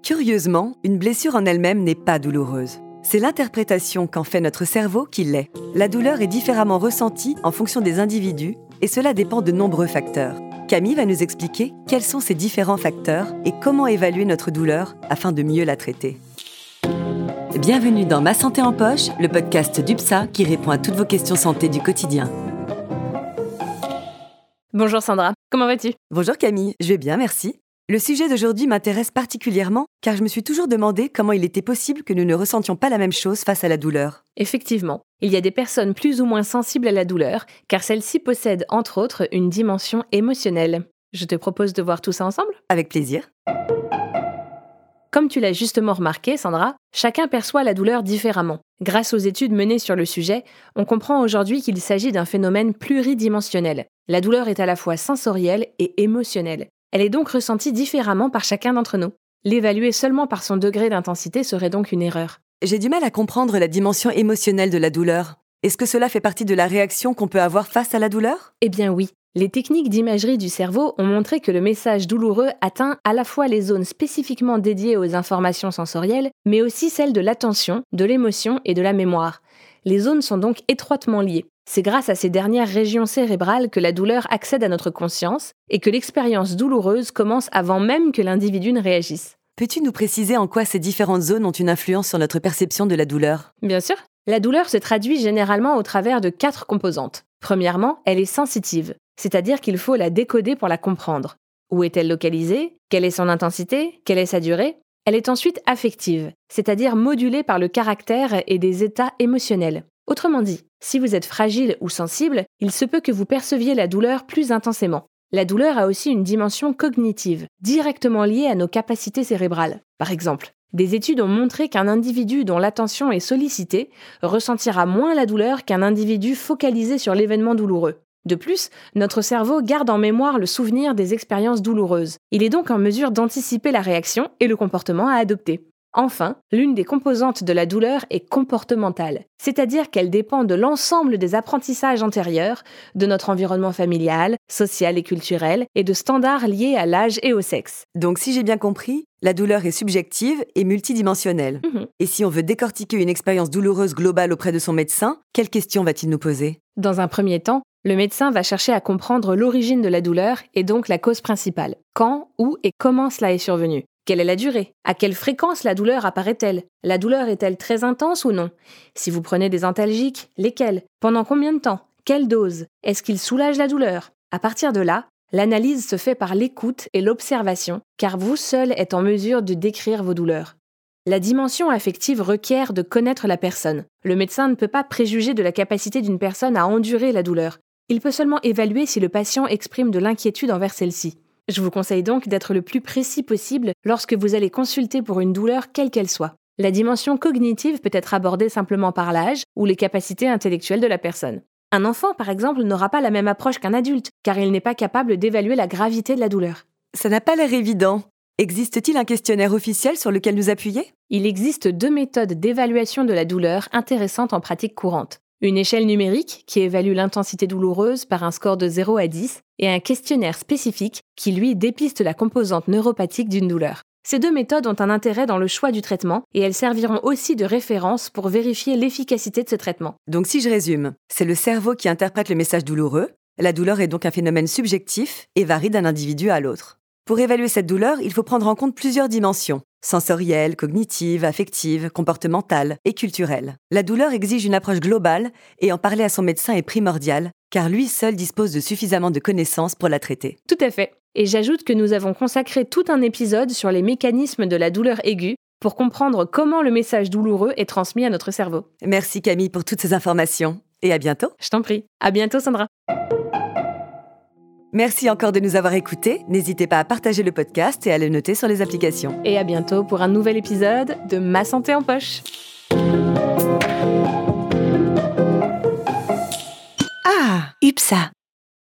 Curieusement, une blessure en elle-même n'est pas douloureuse. C'est l'interprétation qu'en fait notre cerveau qui l'est. La douleur est différemment ressentie en fonction des individus et cela dépend de nombreux facteurs. Camille va nous expliquer quels sont ces différents facteurs et comment évaluer notre douleur afin de mieux la traiter. Bienvenue dans Ma Santé en Poche, le podcast d'UPSA qui répond à toutes vos questions santé du quotidien. Bonjour Sandra, comment vas-tu ? Bonjour Camille, je vais bien, merci. Le sujet d'aujourd'hui m'intéresse particulièrement car je me suis toujours demandé comment il était possible que nous ne ressentions pas la même chose face à la douleur. Effectivement, il y a des personnes plus ou moins sensibles à la douleur car celle-ci possède entre autres une dimension émotionnelle. Je te propose de voir tout ça ensemble ? Avec plaisir. Comme tu l'as justement remarqué, Sandra, chacun perçoit la douleur différemment. Grâce aux études menées sur le sujet, on comprend aujourd'hui qu'il s'agit d'un phénomène pluridimensionnel. La douleur est à la fois sensorielle et émotionnelle. Elle est donc ressentie différemment par chacun d'entre nous. L'évaluer seulement par son degré d'intensité serait donc une erreur. J'ai du mal à comprendre la dimension émotionnelle de la douleur. Est-ce que cela fait partie de la réaction qu'on peut avoir face à la douleur ? Eh bien oui. Les techniques d'imagerie du cerveau ont montré que le message douloureux atteint à la fois les zones spécifiquement dédiées aux informations sensorielles, mais aussi celles de l'attention, de l'émotion et de la mémoire. Les zones sont donc étroitement liées. C'est grâce à ces dernières régions cérébrales que la douleur accède à notre conscience et que l'expérience douloureuse commence avant même que l'individu ne réagisse. Peux-tu nous préciser en quoi ces différentes zones ont une influence sur notre perception de la douleur ? Bien sûr. La douleur se traduit généralement au travers de 4 composantes. Premièrement, elle est sensitive, c'est-à-dire qu'il faut la décoder pour la comprendre. Où est-elle localisée ? Quelle est son intensité ? Quelle est sa durée ? Elle est ensuite affective, c'est-à-dire modulée par le caractère et des états émotionnels. Autrement dit, si vous êtes fragile ou sensible, il se peut que vous perceviez la douleur plus intensément. La douleur a aussi une dimension cognitive, directement liée à nos capacités cérébrales. Par exemple, des études ont montré qu'un individu dont l'attention est sollicitée ressentira moins la douleur qu'un individu focalisé sur l'événement douloureux. De plus, notre cerveau garde en mémoire le souvenir des expériences douloureuses. Il est donc en mesure d'anticiper la réaction et le comportement à adopter. Enfin, l'une des composantes de la douleur est comportementale, c'est-à-dire qu'elle dépend de l'ensemble des apprentissages antérieurs, de notre environnement familial, social et culturel, et de standards liés à l'âge et au sexe. Donc si j'ai bien compris, la douleur est subjective et multidimensionnelle. Et si on veut décortiquer une expérience douloureuse globale auprès de son médecin, quelles questions va-t-il nous poser ? Dans un premier temps, le médecin va chercher à comprendre l'origine de la douleur et donc la cause principale. Quand, où et comment cela est survenu ? Quelle est la durée ? À quelle fréquence la douleur apparaît-elle ? La douleur est-elle très intense ou non ? Si vous prenez des antalgiques, lesquels ? Pendant combien de temps ? Quelle dose ? Est-ce qu'il soulage la douleur ? À partir de là, l'analyse se fait par l'écoute et l'observation, car vous seul êtes en mesure de décrire vos douleurs. La dimension affective requiert de connaître la personne. Le médecin ne peut pas préjuger de la capacité d'une personne à endurer la douleur. Il peut seulement évaluer si le patient exprime de l'inquiétude envers celle-ci. Je vous conseille donc d'être le plus précis possible lorsque vous allez consulter pour une douleur quelle qu'elle soit. La dimension cognitive peut être abordée simplement par l'âge ou les capacités intellectuelles de la personne. Un enfant, par exemple, n'aura pas la même approche qu'un adulte, car il n'est pas capable d'évaluer la gravité de la douleur. Ça n'a pas l'air évident. Existe-t-il un questionnaire officiel sur lequel nous appuyer ? Il existe 2 méthodes d'évaluation de la douleur intéressantes en pratique courante. Une échelle numérique qui évalue l'intensité douloureuse par un score de 0 à 10 et un questionnaire spécifique qui, lui, dépiste la composante neuropathique d'une douleur. Ces 2 méthodes ont un intérêt dans le choix du traitement et elles serviront aussi de référence pour vérifier l'efficacité de ce traitement. Donc si je résume, c'est le cerveau qui interprète le message douloureux. La douleur est donc un phénomène subjectif et varie d'un individu à l'autre. Pour évaluer cette douleur, il faut prendre en compte plusieurs dimensions. Sensorielle, cognitive, affective, comportementale et culturelle. La douleur exige une approche globale et en parler à son médecin est primordial, car lui seul dispose de suffisamment de connaissances pour la traiter. Tout à fait. Et j'ajoute que nous avons consacré tout un épisode sur les mécanismes de la douleur aiguë pour comprendre comment le message douloureux est transmis à notre cerveau. Merci Camille pour toutes ces informations et à bientôt. Je t'en prie. À bientôt Sandra. Merci encore de nous avoir écoutés. N'hésitez pas à partager le podcast et à le noter sur les applications. Et à bientôt pour un nouvel épisode de Ma Santé en Poche. Ah, UPSA.